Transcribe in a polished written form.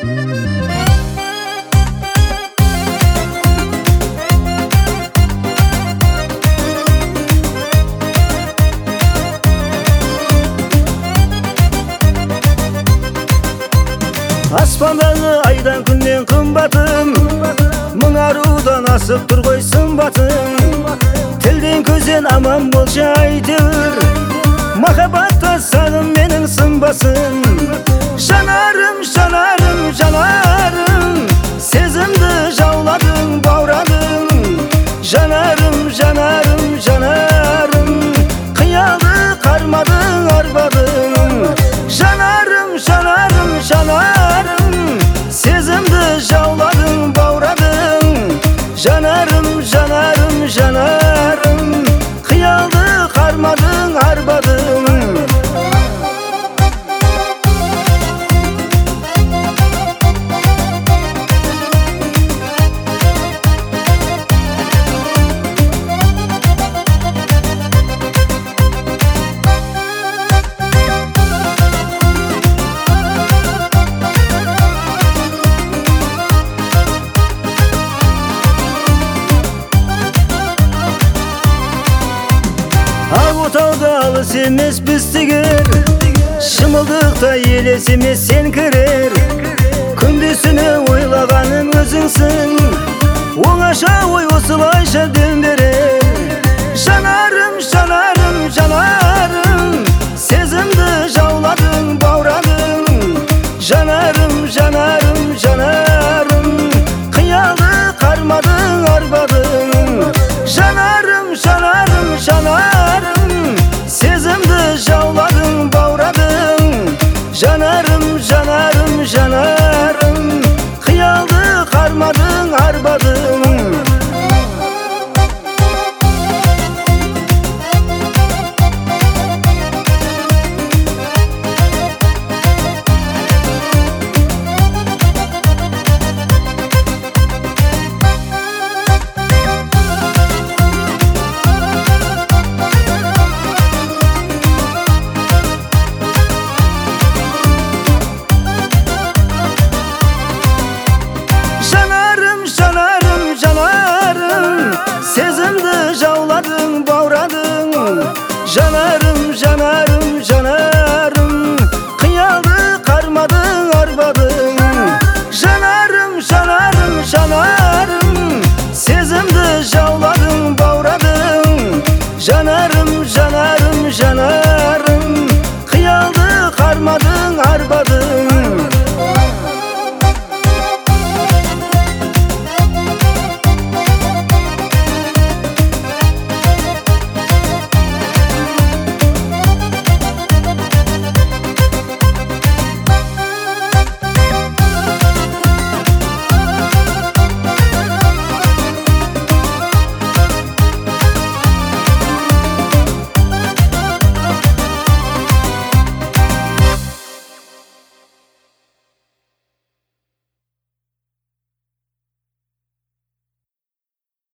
Аспандағы айдан күннен қымбатым, мың арудан асып тұр ғой сымбатым. Тілден көзден аман болшы әйтеуір, махаббатта сағым менің сынбасын. Жанарым, жанарым, жанарым, сезімді жауладың, баурадың. Жанарым, жанарым, жанарым, қиялды қармадың, арбадың. Жанарым, жанарым, жанарым, сезімді жауладың, баурадың. Жанарым, жанарым, жанарым, қиялды қармадың, арбадың. Ақ отауда алыс емес біздігер, шымылдықта елес емес сен кірер. Күндесіне ойлағаның өзіңсің, оңаша ой осылайша дем берер. Жанарым, жанарым, жанарым, сезімді жауладың, баурадың. Жанарым, жанарым, жанарым, қиялды қармадың, арбадың. Жанарым, жанарым, жанарым, сезімді жауладың, баурадың. Жанарым, жанарым, жанарым, қиялды қармадың, арбадың. Сезімді жауладың, баурадың. Жанарым, жанарым,